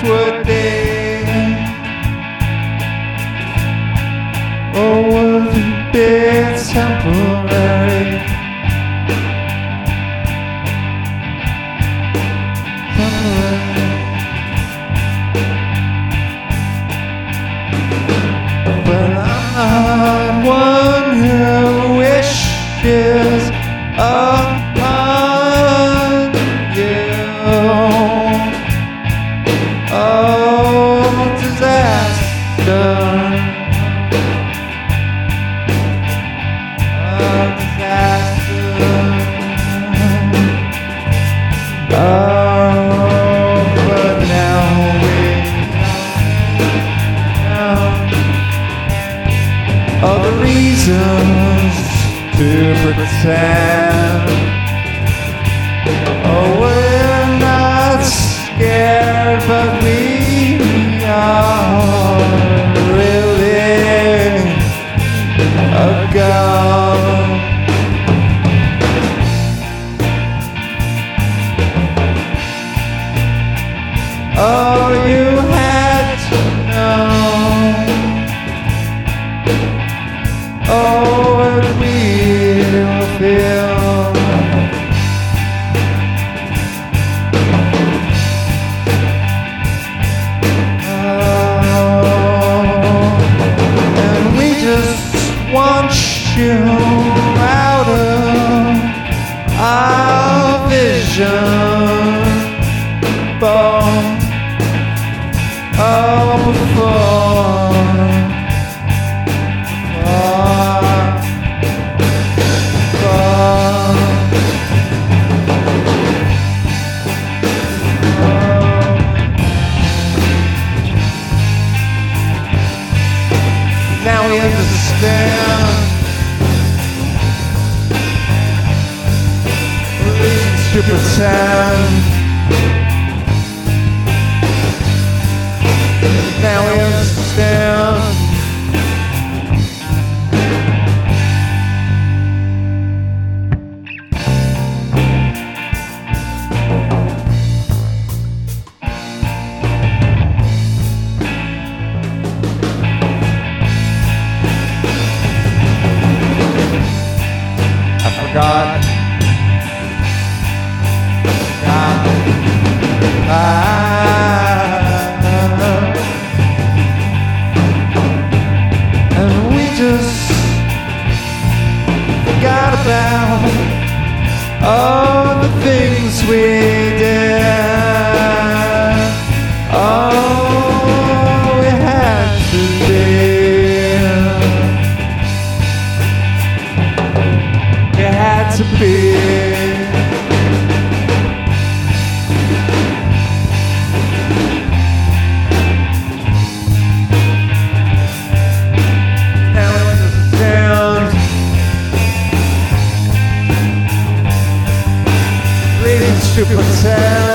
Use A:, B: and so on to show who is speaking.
A: would be, or would it be temporary? But I'm not one who wishes upon you. Oh, disaster. Oh, disaster. Oh, but now we know all the reasons to pretend. Oh, we're not scared, but we are really gone. Oh, you had to know. Oh, what we'll feel. Oh, and we just want you out of our vision. Oh, before now we understand reasons to pretend. Now we understand. I forgot. And we just forgot about all the things we did. Oh, we had to be. We had to be. To pretend.